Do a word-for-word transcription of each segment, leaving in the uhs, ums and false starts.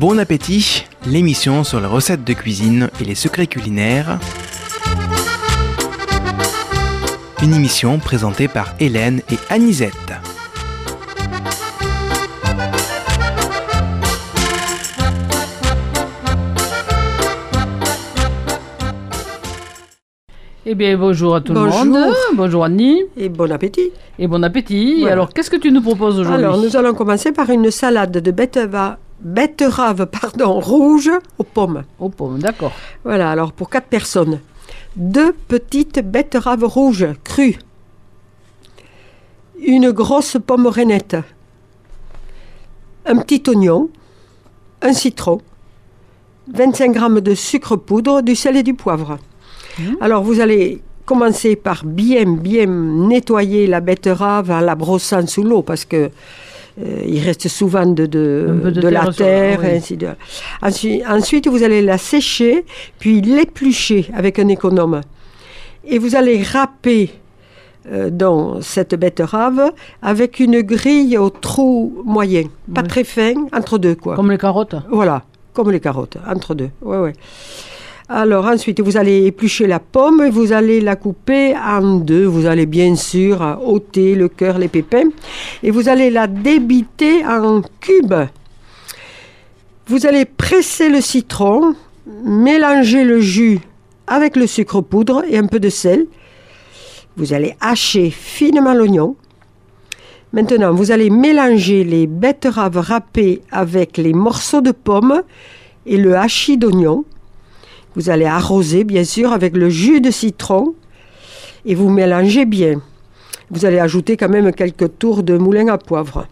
Bon appétit, l'émission sur les recettes de cuisine et les secrets culinaires. Une émission présentée par Hélène et Anisette. Eh bien, bonjour à tout bonjour. le monde. Bonjour Annie. Et bon appétit. Et bon appétit. Voilà. Alors, qu'est-ce que tu nous proposes aujourd'hui? Alors, nous allons commencer par une salade de betterave, betterave pardon, rouge aux pommes. Aux pommes, d'accord. Voilà, alors pour quatre personnes. Deux petites betteraves rouges crues. Une grosse pomme rainette. Un petit oignon. Un citron. vingt-cinq grammes de sucre poudre, du sel et du poivre. Mmh. Alors, vous allez commencer par bien, bien nettoyer la betterave en la brossant sous l'eau parce que euh, il reste souvent de, de, de, de terre la terre. Sur, oui. Et ainsi de... ensuite, ensuite, vous allez la sécher, puis l'éplucher avec un économe. Et vous allez râper euh, dans cette betterave avec une grille au trou moyen. Pas oui. très fin, entre deux, quoi. Comme les carottes. Voilà, comme les carottes, entre deux. Ouais, ouais. Alors ensuite, vous allez éplucher la pomme et vous allez la couper en deux. Vous allez bien sûr ôter le cœur, les pépins. Et vous allez la débiter en cubes. Vous allez presser le citron, mélanger le jus avec le sucre poudre et un peu de sel. Vous allez hacher finement l'oignon. Maintenant, vous allez mélanger les betteraves râpées avec les morceaux de pommes et le hachis d'oignon. Vous allez arroser, bien sûr, avec le jus de citron et vous mélangez bien. Vous allez ajouter quand même quelques tours de moulin à poivre.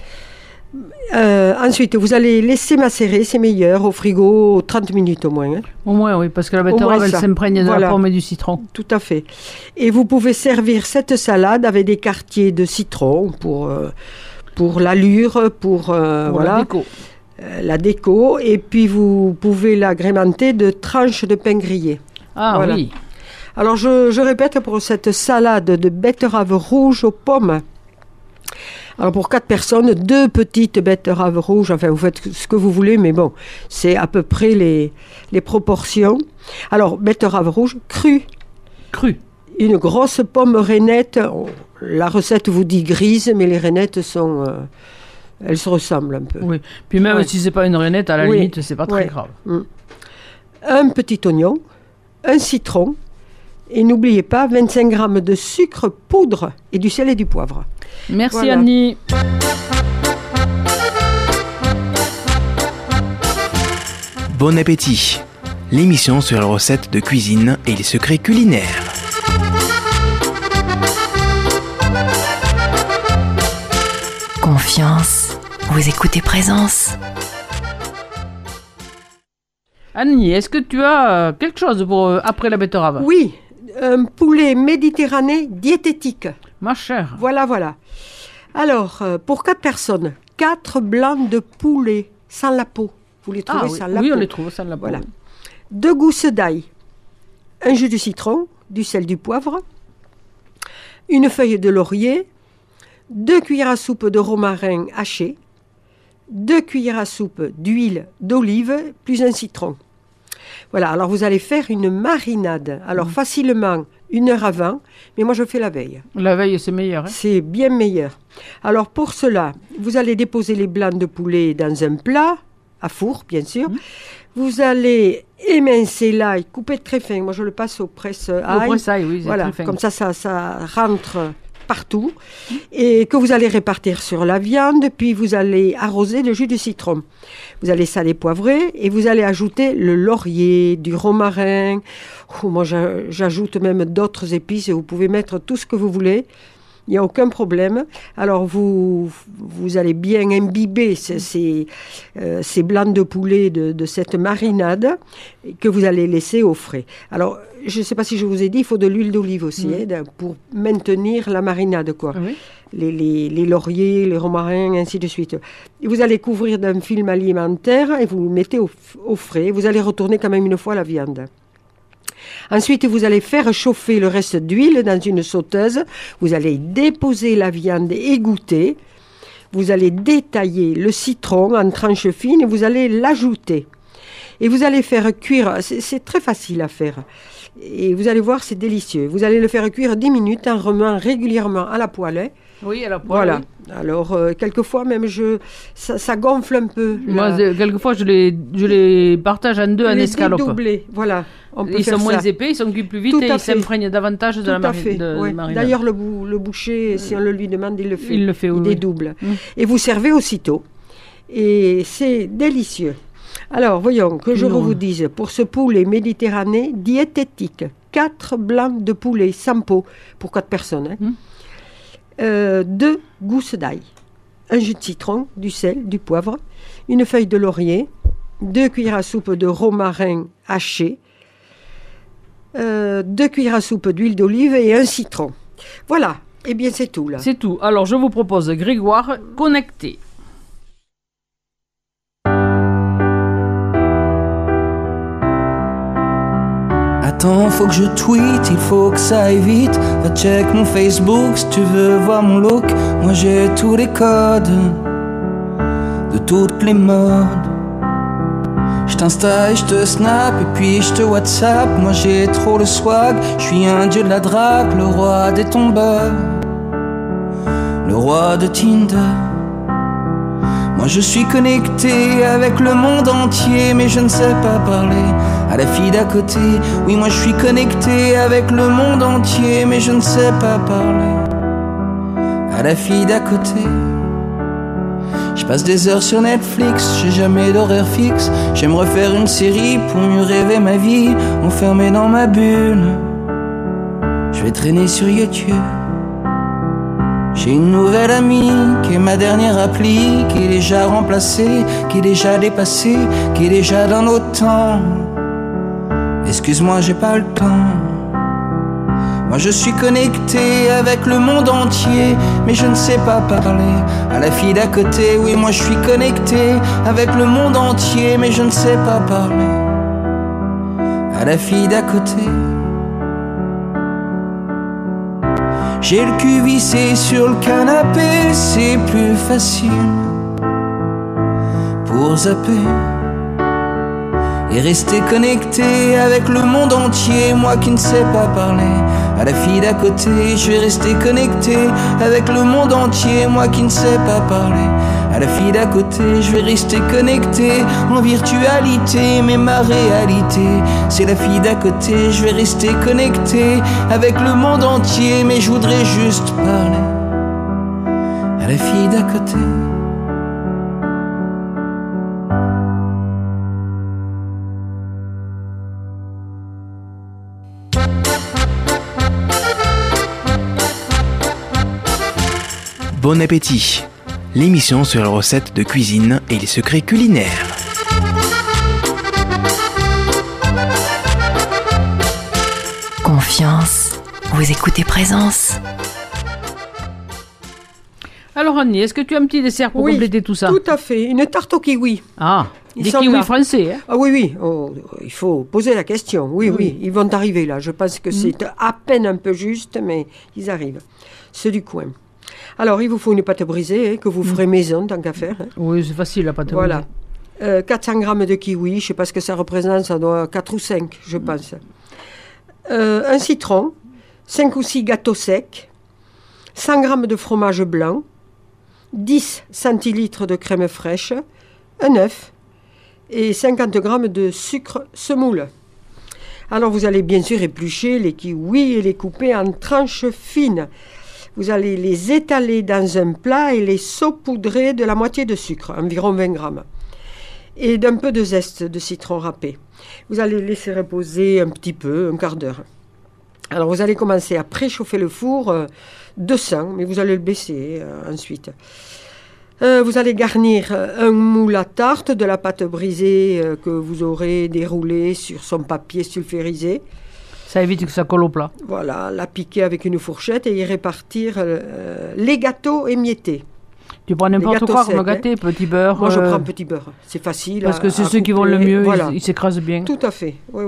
Euh, ensuite, vous allez laisser macérer, c'est meilleur, au frigo trente minutes au moins. Hein. Au moins, oui, parce que la betterave, elle s'imprègne de voilà. la pomme et du citron. Tout à fait. Et vous pouvez servir cette salade avec des quartiers de citron pour, euh, pour l'allure, pour, euh, pour voilà. la déco. La déco, et puis vous pouvez l'agrémenter de tranches de pain grillé. Ah voilà. Oui. Alors je, je répète pour cette salade de betterave rouge aux pommes. Alors pour quatre personnes, deux petites betteraves rouges, enfin vous faites ce que vous voulez, mais bon, c'est à peu près les, les proportions. Alors betterave rouge crue. Crue. Une grosse pomme rainette, la recette vous dit grise, mais les rainettes sont... Euh, elles se ressemblent un peu. Oui. Puis même ouais. si c'est pas une rainette, à la oui. limite, c'est pas très ouais. grave. Mm. Un petit oignon, un citron, et n'oubliez pas vingt-cinq grammes de sucre poudre et du sel et du poivre. Merci voilà. Annie. Bon appétit. L'émission sur les recettes de cuisine et les secrets culinaires. Confiance, vous écoutez Présence. Annie, est-ce que tu as quelque chose pour euh, après la betterave? Oui, un poulet méditerranéen diététique. Ma chère. Voilà, voilà. Alors, euh, pour quatre personnes, quatre blancs de poulet sans la peau. Vous les trouvez ah, oui. sans la oui, peau? Oui, on les trouve sans la peau. Voilà. Deux gousses d'ail, un jus de citron, du sel, du poivre, une feuille de laurier, deux cuillères à soupe de romarin haché, deux cuillères à soupe d'huile d'olive, plus un citron. Voilà, alors vous allez faire une marinade. Alors mmh. facilement, une heure avant, mais moi je fais la veille. La veille, c'est meilleur. Hein? C'est bien meilleur. Alors pour cela, vous allez déposer les blancs de poulet dans un plat, à four bien sûr. Mmh. Vous allez émincer l'ail, couper très fin. Moi je le passe au presse-ail. Au presse-ail, oui, c'est voilà, très fin. Comme ça, ça, ça rentre partout, et que vous allez répartir sur la viande, puis vous allez arroser de jus de citron. Vous allez saler, poivrer, et vous allez ajouter le laurier, du romarin. Oh, moi, j'ajoute même d'autres épices, vous pouvez mettre tout ce que vous voulez. Il n'y a aucun problème. Alors, vous, vous allez bien imbiber ces, ces, euh, ces blancs de poulet de, de cette marinade que vous allez laisser au frais. Alors, je ne sais pas si je vous ai dit, il faut de l'huile d'olive aussi, mmh. hein, pour maintenir la marinade, quoi. Oui. Les, les, les lauriers, les romarins, ainsi de suite. Et vous allez couvrir d'un film alimentaire et vous le mettez au, au frais. Vous allez retourner quand même une fois la viande. Ensuite, vous allez faire chauffer le reste d'huile dans une sauteuse. Vous allez déposer la viande égouttée. vous allez détailler le citron en tranches fines et vous allez l'ajouter. Et vous allez faire cuire, c'est, c'est très facile à faire. Et vous allez voir, c'est délicieux. Vous allez le faire cuire dix minutes en remuant régulièrement à la poêle. Oui, à la poêle. Voilà. Oui. Alors, euh, quelquefois, même, je, ça, ça gonfle un peu. Moi, la... c'est- quelquefois, je les, je les partage en deux en Les escalope. dédoubler, voilà. On peut Ils faire sont moins ça. épais, ils sont cuits plus vite Tout et à ils fait. s'imprègnent davantage de Tout la à mari- fait. de- ouais. de marinade. D'ailleurs, le, bou- le boucher, si on le lui demande, il le fait. Il le fait, oui, Il oui. dédouble. Mm. Et vous servez aussitôt. Et c'est délicieux. Alors, voyons, que je Non. vous dise, pour ce poulet méditerranéen diététique, quatre blancs de poulet sans peau pour quatre personnes. Hein. Mm. Euh, deux gousses d'ail, un jus de citron, du sel, du poivre, une feuille de laurier, deux cuillères à soupe de romarin haché, euh, deux cuillères à soupe d'huile d'olive et un citron. Voilà, et bien c'est tout là. C'est tout. Alors, je vous propose Grégoire connecté. Attends, faut que je tweete, il faut que ça aille vite. Va check mon Facebook si tu veux voir mon look. Moi j'ai tous les codes de toutes les modes. Je t'insta et je te snap et puis je te WhatsApp. Moi j'ai trop le swag, je suis un dieu de la drague, le roi des tombeurs, le roi de Tinder. Moi je suis connecté avec le monde entier, mais je ne sais pas parler à la fille d'à côté. Oui, moi je suis connecté avec le monde entier, mais je ne sais pas parler à la fille d'à côté. Je passe des heures sur Netflix, j'ai jamais d'horaire fixe. J'aime refaire une série pour mieux rêver ma vie, enfermé dans ma bulle. Je vais traîner sur YouTube. J'ai une nouvelle amie qui est ma dernière appli, qui est déjà remplacée, qui est déjà dépassée, qui est déjà dans nos temps. Excuse-moi, j'ai pas le temps. Moi je suis connecté avec le monde entier, mais je ne sais pas parler à la fille d'à côté. Oui, moi je suis connecté avec le monde entier, mais je ne sais pas parler à la fille d'à côté. J'ai le cul vissé sur le canapé, c'est plus facile pour zapper et rester connecté avec le monde entier. Moi qui ne sais pas parler à la fille d'à côté, je vais rester connecté avec le monde entier. Moi qui ne sais pas parler à la fille d'à côté, je vais rester connecté en virtualité. Mais ma réalité, c'est la fille d'à côté. Je vais rester connecté avec le monde entier, mais je voudrais juste parler à la fille d'à côté. Bon appétit, l'émission sur les recettes de cuisine et les secrets culinaires. Confiance. Vous écoutez Présence. Alors, Annie, est-ce que tu as un petit dessert pour Oui, compléter tout ça? Tout à fait, une tarte au kiwi. Ah, Ils des sont kiwis là. français. Hein? Ah oui, oui, oh, il faut poser la question. Oui, oui, ils vont arriver là. Je pense que c'est à peine un peu juste, mais ils arrivent. Ceux du coin. Alors, il vous faut une pâte brisée hein, que vous ferez maison, tant qu'à faire. hein. Oui, c'est facile, la pâte à Voilà. modeler. Euh, quatre cents grammes de kiwi, je ne sais pas ce que ça représente, ça doit quatre ou cinq, je pense. Euh, un citron, cinq ou six gâteaux secs, cent grammes de fromage blanc, dix centilitres de crème fraîche, un œuf et cinquante grammes de sucre semoule. Alors vous allez bien sûr éplucher les kiwis et les couper en tranches fines. Vous allez les étaler dans un plat et les saupoudrer de la moitié de sucre, environ vingt grammes, et d'un peu de zeste de citron râpé. Vous allez laisser reposer un petit peu, un quart d'heure. Alors vous allez commencer à préchauffer le four euh, deux cents, mais vous allez le baisser euh, ensuite. Euh, vous allez garnir un moule à tarte de la pâte brisée euh, que vous aurez déroulée sur son papier sulfurisé. Ça évite que ça colle au plat. Voilà, la piquer avec une fourchette et y répartir euh, les gâteaux émiettés. Tu prends n'importe gâteaux quoi secs, comme gâté, petit beurre. Moi, je euh, prends petit beurre. C'est facile. Parce à- que c'est à ceux qui vont couper. le mieux, Voilà. ils ils s'écrasent bien. Tout à fait, oui, oui.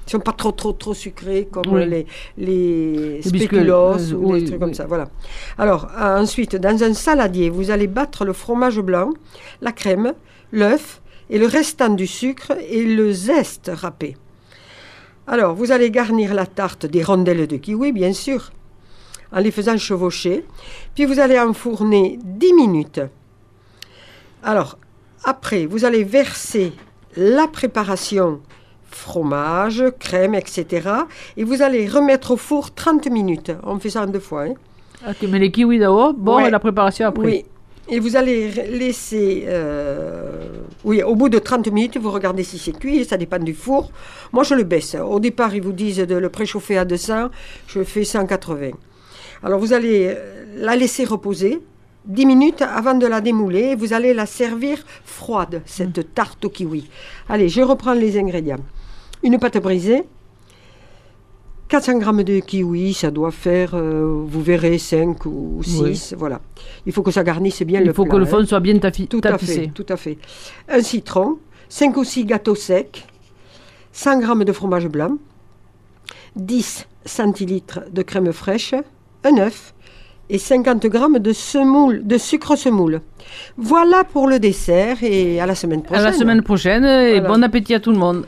Ils sont pas trop, trop, trop sucrés comme Oui. les, les, Les spéculoos biscuits, euh, ou oui, des trucs comme oui. ça. Voilà. Alors, euh, ensuite, dans un saladier, vous allez battre le fromage blanc, la crème, l'œuf et le restant du sucre et le zeste râpé. Alors, vous allez garnir la tarte des rondelles de kiwi, bien sûr, en les faisant chevaucher. Puis, vous allez enfourner dix minutes. Alors, après, vous allez verser la préparation fromage, crème, et cetera. Et vous allez remettre au four trente minutes. On fait ça en deux fois. Hein. Ah, tu mets les kiwis d'abord, bon, Ouais. et la préparation après. Oui. Et vous allez r- laisser... euh, Oui, au bout de trente minutes, vous regardez si c'est cuit. Ça dépend du four. Moi, je le baisse. Au départ, ils vous disent de le préchauffer à deux cents. Je fais cent quatre-vingts. Alors, vous allez euh, la laisser reposer dix minutes avant de la démouler. Et vous allez la servir froide, cette Mm. tarte au kiwi. Allez, je reprends les ingrédients. Une pâte brisée. quatre cents grammes de kiwi, ça doit faire, euh, vous verrez, cinq ou six. Voilà. Il faut que ça garnisse bien Il le faut plat, que le hein. fond soit bien tafi- Tout à tapissé. fait, tout à fait. Un citron, cinq ou six gâteaux secs, cent grammes de fromage blanc, dix centilitres de crème fraîche, un œuf et cinquante grammes de, semoule, de sucre semoule. Voilà pour le dessert et à la semaine À prochaine. la semaine prochaine et Voilà. bon appétit à tout le monde.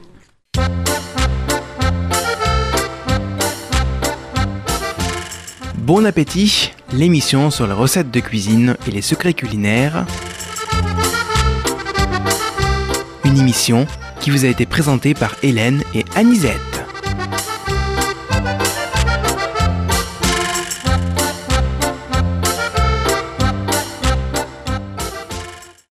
Bon appétit, l'émission sur les recettes de cuisine et les secrets culinaires. Une émission qui vous a été présentée par Hélène et Anisette.